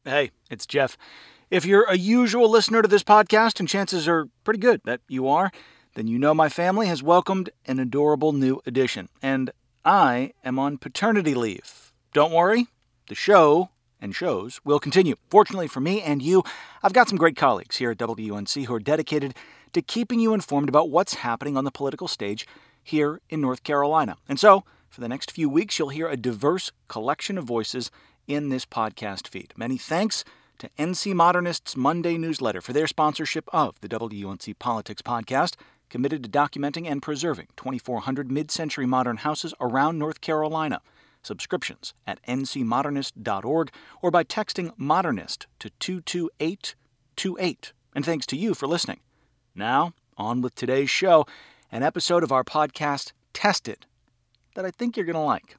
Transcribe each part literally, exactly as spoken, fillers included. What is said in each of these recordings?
Hey, it's Jeff. If you're a usual listener to this podcast, and chances are pretty good that you are, then you know my family has welcomed an adorable new addition, and I am on paternity leave. Don't worry, the show and shows will continue. Fortunately for me and you, I've got some great colleagues here at W U N C who are dedicated to keeping you informed about what's happening on the political stage here in North Carolina. And so, for the next few weeks, you'll hear a diverse collection of voices in this podcast feed. Many thanks to N C Modernist's Monday newsletter for their sponsorship of the W U N C Politics Podcast, committed to documenting and preserving twenty-four hundred mid-century modern houses around North Carolina. Subscriptions at n c modernist dot org or by texting Modernist to two two eight two eight. And thanks to you for listening. Now, on with today's show, an episode of our podcast, Tested, that I think you're going to like.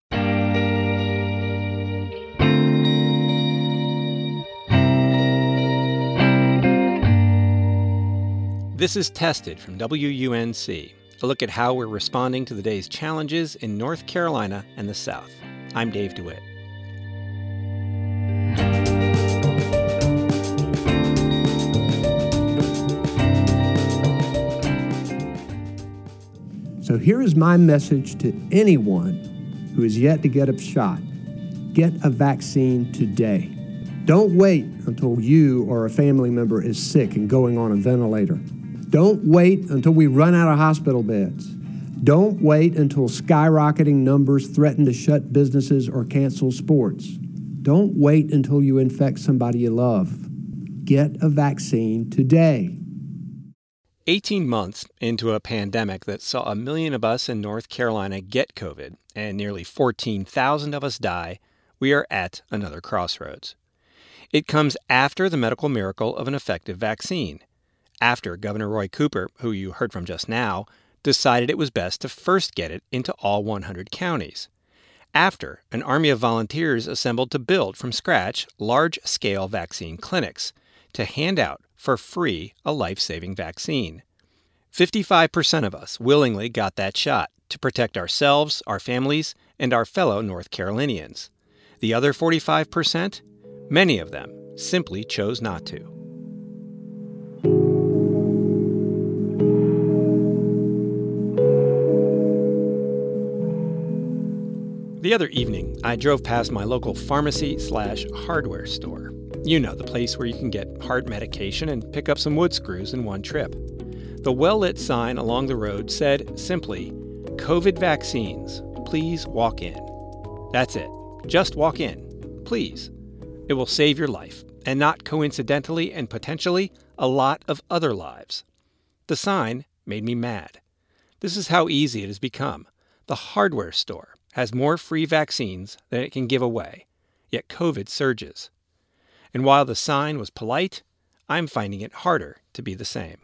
This is Tested from W U N C, a look at how we're responding to the day's challenges in North Carolina and the South. I'm Dave DeWitt. So here is my message to anyone who is yet to get a shot. Get a vaccine today. Don't wait until you or a family member is sick and going on a ventilator. Don't wait until we run out of hospital beds. Don't wait until skyrocketing numbers threaten to shut businesses or cancel sports. Don't wait until you infect somebody you love. Get a vaccine today. eighteen months into a pandemic that saw a million of us in North Carolina get COVID and nearly fourteen thousand of us die, we are at another crossroads. It comes after the medical miracle of an effective vaccine. After Governor Roy Cooper, who you heard from just now, decided it was best to first get it into all one hundred counties. After an army of volunteers assembled to build from scratch large-scale vaccine clinics to hand out for free a life-saving vaccine. fifty-five percent of us willingly got that shot to protect ourselves, our families, and our fellow North Carolinians. The other forty-five percent, many of them simply chose not to. The other evening, I drove past my local pharmacy slash hardware store. You know, the place where you can get heart medication and pick up some wood screws in one trip. The well-lit sign along the road said simply, COVID vaccines, please walk in. That's it. Just walk in. Please. It will save your life, and not coincidentally and potentially a lot of other lives. The sign made me mad. This is how easy it has become. The hardware store has more free vaccines than it can give away, yet COVID surges. And while the sign was polite, I'm finding it harder to be the same.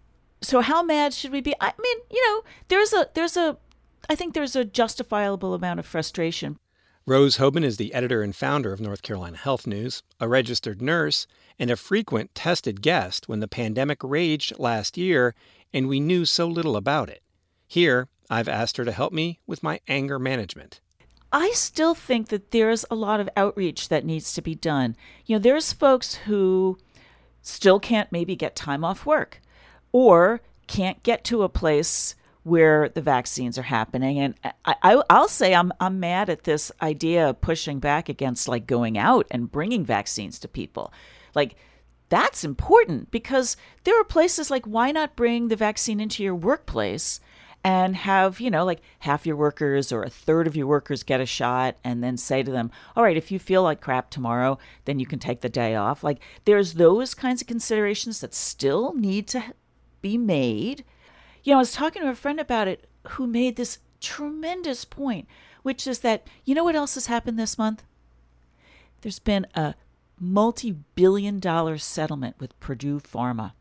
So how mad should we be? I mean, you know, there's a, there's a, I think there's a justifiable amount of frustration. Rose Hoban is the editor and founder of North Carolina Health News, a registered nurse, and a frequent tested guest when the pandemic raged last year and we knew so little about it. Here, I've asked her to help me with my anger management. I still think that there's a lot of outreach that needs to be done. You know, there's folks who still can't maybe get time off work or can't get to a place where the vaccines are happening. And I, I, I'll say I'm I'm mad at this idea of pushing back against like going out and bringing vaccines to people. Like, that's important because there are places like, why not bring the vaccine into your workplace and have, you know, like half your workers or a third of your workers get a shot and then say to them, all right, if you feel like crap tomorrow, then you can take the day off. Like, there's those kinds of considerations that still need to be made. You know, I was talking to a friend about it who made this tremendous point, which is that, you know what else has happened this month? There's been a multi-billion dollar settlement with Purdue Pharma.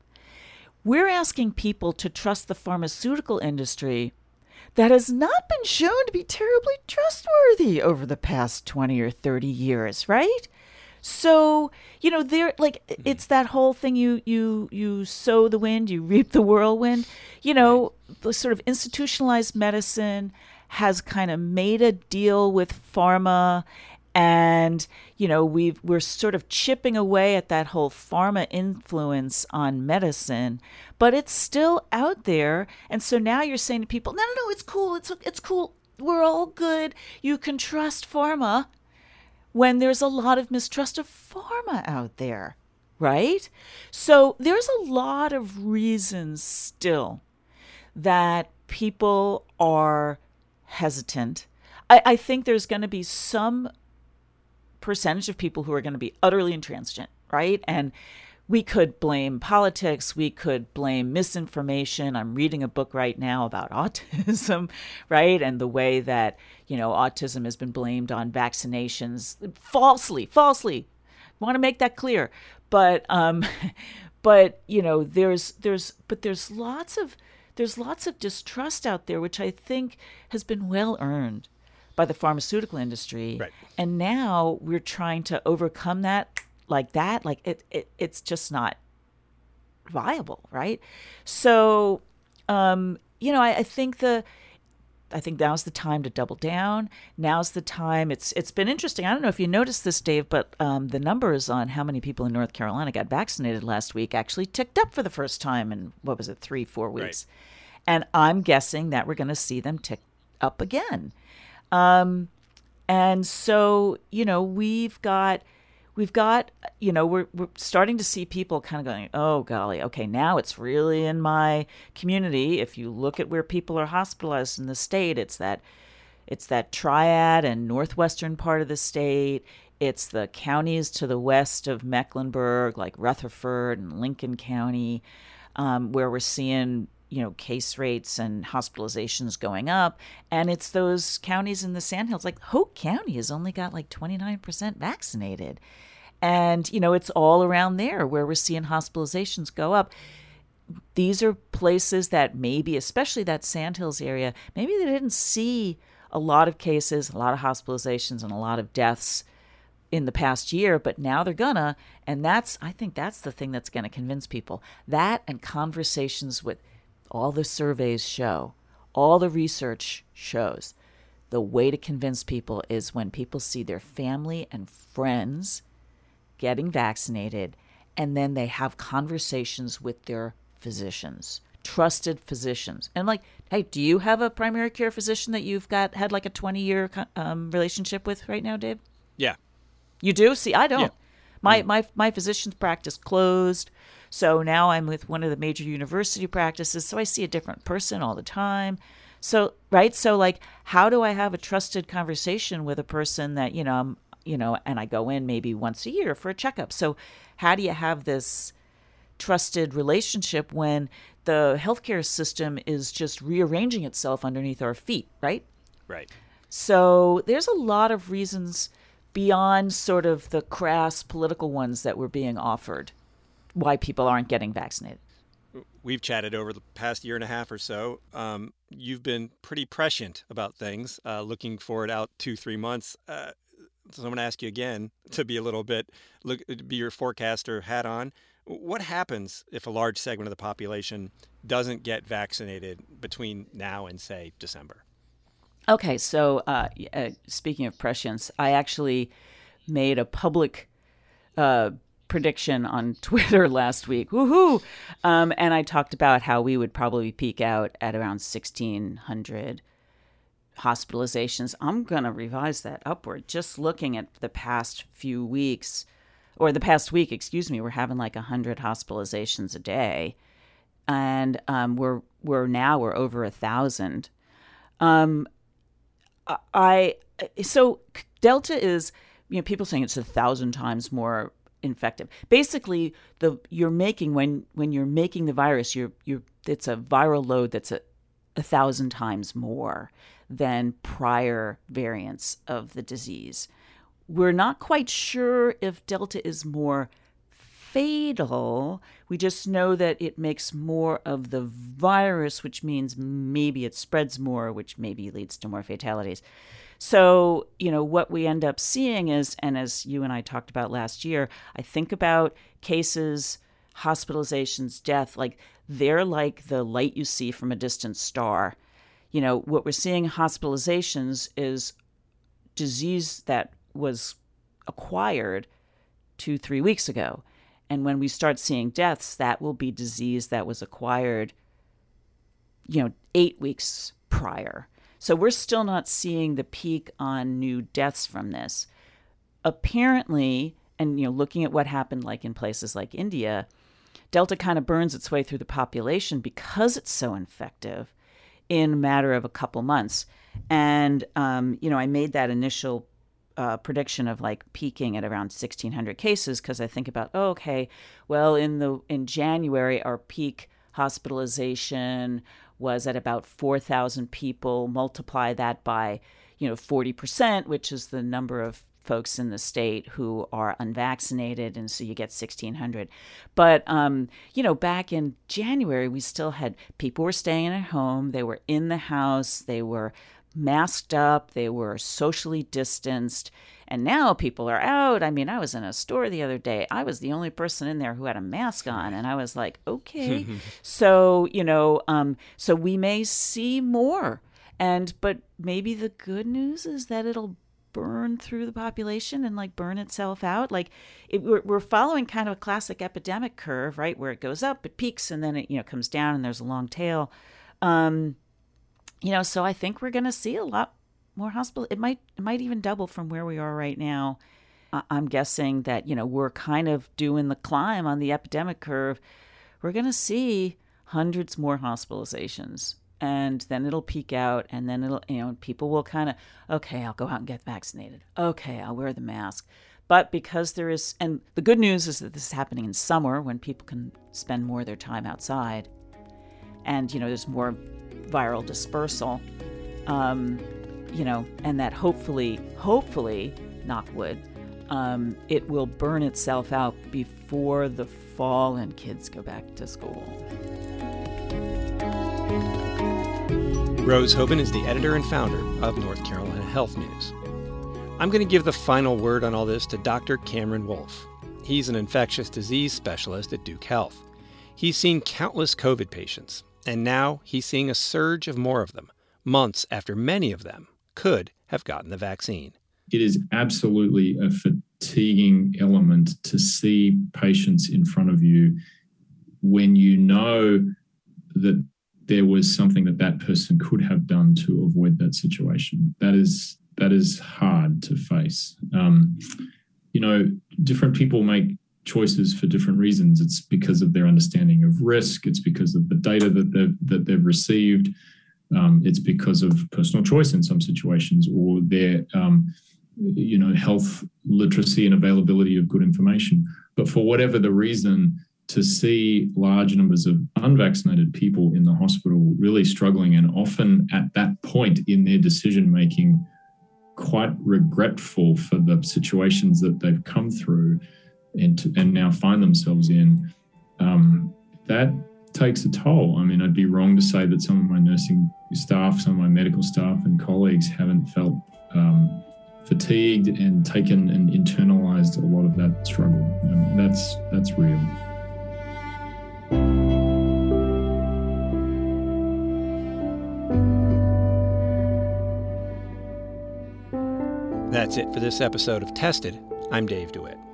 We're asking people to trust the pharmaceutical industry that has not been shown to be terribly trustworthy over the past twenty or thirty years, right? So, you know, there, like, it's that whole thing, you you you sow the wind, you reap the whirlwind. You know, the sort of institutionalized medicine has kind of made a deal with pharma, And, you know, we've, we're sort of chipping away at that whole pharma influence on medicine, but it's still out there. And so now you're saying to people, no, no, no, it's cool. It's, it's cool. We're all good. You can trust pharma, when there's a lot of mistrust of pharma out there, right? So there's a lot of reasons still that people are hesitant. I, I think there's going to be some percentage of people who are going to be utterly intransigent, right? And we could blame politics. We could blame misinformation. I'm reading a book right now about autism, right? And the way that, you know, autism has been blamed on vaccinations falsely, falsely. I want to make that clear. But, um, but, you know, there's, there's, but there's lots of, there's lots of distrust out there, which I think has been well earned by the pharmaceutical industry. Right. And now we're trying to overcome that like that. Like it, it it's just not viable, right? So, um, you know, I, I think the, I think now's the time to double down. Now's the time. It's it's been interesting. I don't know if you noticed this, Dave, but um, the numbers on how many people in North Carolina got vaccinated last week actually ticked up for the first time in, what was it, three, four weeks. Right. And I'm guessing that we're going to see them tick up again. Um, and so, you know, we've got, we've got, you know, we're, we're starting to see people kind of going, oh, golly, okay, now it's really in my community. If you look at where people are hospitalized in the state, it's that, it's that triad and northwestern part of the state. It's the counties to the west of Mecklenburg, like Rutherford and Lincoln County, um, where we're seeing, you know, case rates and hospitalizations going up. And it's those counties in the Sandhills, like Hoke County has only got like twenty-nine percent vaccinated. And, you know, it's all around there where we're seeing hospitalizations go up. These are places that maybe, especially that Sandhills area, maybe they didn't see a lot of cases, a lot of hospitalizations, and a lot of deaths in the past year, but now they're gonna. And that's, I think that's the thing that's gonna convince people. That and conversations with, all the surveys show, all the research shows, the way to convince people is when people see their family and friends getting vaccinated, and then they have conversations with their physicians, trusted physicians. And like, hey, do you have a primary care physician that you've got had like a twenty-year um, relationship with right now, Dave? Yeah. You do? See, I don't. Yeah. My, my, my physician's practice closed. So now I'm with one of the major university practices, so I see a different person all the time. So, right? So like, how do I have a trusted conversation with a person that, you know, I'm, you know, and I go in maybe once a year for a checkup. So how do you have this trusted relationship when the healthcare system is just rearranging itself underneath our feet, right? Right. So there's a lot of reasons beyond sort of the crass political ones that were being offered why people aren't getting vaccinated. We've chatted over the past year and a half or so. Um, you've been pretty prescient about things, uh, looking forward out two, three months. Uh, so I'm going to ask you again to be a little bit, look, be your forecaster hat on. What happens if a large segment of the population doesn't get vaccinated between now and, say, December? Okay, so uh, uh, speaking of prescience, I actually made a public uh, prediction on Twitter last week. Woohoo! Um, and I talked about how we would probably peak out at around sixteen hundred hospitalizations. I'm going to revise that upward. Just looking at the past few weeks, or the past week, excuse me, we're having like one hundred hospitalizations a day. And um, we're we're now we're over a thousand. Um, I so Delta is, you know, people saying it's a thousand times more infective. Basically, the you're making when when you're making the virus, you're you're it's a viral load that's a, a thousand times more than prior variants of the disease. We're not quite sure if Delta is more fatal. We just know that it makes more of the virus, which means maybe it spreads more, which maybe leads to more fatalities. So, you know, what we end up seeing is, and as you and I talked about last year, I think about cases, hospitalizations, death, like they're like the light you see from a distant star. You know, what we're seeing in hospitalizations is disease that was acquired two, three weeks ago. And when we start seeing deaths, that will be disease that was acquired, you know, eight weeks prior. So we're still not seeing the peak on new deaths from this. Apparently, and, you know, looking at what happened like in places like India, Delta kind of burns its way through the population because it's so infective in a matter of a couple months. And, um, you know, I made that initial uh, prediction of like peaking at around sixteen hundred cases because I think about, oh, okay, well, in the in January, our peak hospitalization was at about four thousand people. Multiply that by, you know, forty percent, which is the number of folks in the state who are unvaccinated, and so you get sixteen hundred. But, um, you know, back in January, we still had people were staying at home. They were in the house. They were masked up. They were socially distanced. And now people are out. I mean, I was in a store the other day. I was the only person in there who had a mask on. And I was like, okay. so, you know, um, so we may see more. And, but maybe the good news is that it'll burn through the population and like burn itself out. Like it, we're, we're following kind of a classic epidemic curve, right? Where it goes up, it peaks, and then it, you know, comes down and there's a long tail. Um, you know, so I think we're going to see a lot more hospital. It might, it might even double from where we are right now. Uh, I'm guessing that, you know, we're kind of doing the climb on the epidemic curve. We're going to see hundreds more hospitalizations. And then it'll peak out, and then it'll, you know, people will kind of, okay, I'll go out and get vaccinated. Okay, I'll wear the mask. But because there is, and the good news is that this is happening in summer when people can spend more of their time outside. And, you know, there's more viral dispersal, um, you know, and that hopefully, hopefully, knock wood, um, it will burn itself out before the fall and kids go back to school. Rose Hoban is the editor and founder of North Carolina Health News. I'm going to give the final word on all this to Doctor Cameron Wolfe. He's an infectious disease specialist at Duke Health. He's seen countless COVID patients, and now he's seeing a surge of more of them, months after many of them could have gotten the vaccine. It is absolutely a fatiguing element to see patients in front of you when you know that there was something that that person could have done to avoid that situation. That is that is hard to face. Um, you know, different people make choices for different reasons. It's because of their understanding of risk. It's because of the data that they've, that they've received. Um, it's because of personal choice in some situations, or their um, you know, health literacy and availability of good information. But for whatever the reason, to see large numbers of unvaccinated people in the hospital really struggling, and often at that point in their decision-making, quite regretful for the situations that they've come through and, to, and now find themselves in, um, that takes a toll. I mean, I'd be wrong to say that some of my nursing staff, some of my medical staff and colleagues haven't felt um, fatigued and taken and internalized a lot of that struggle. Um, that's that's real. That's it for this episode of Tested. I'm Dave DeWitt.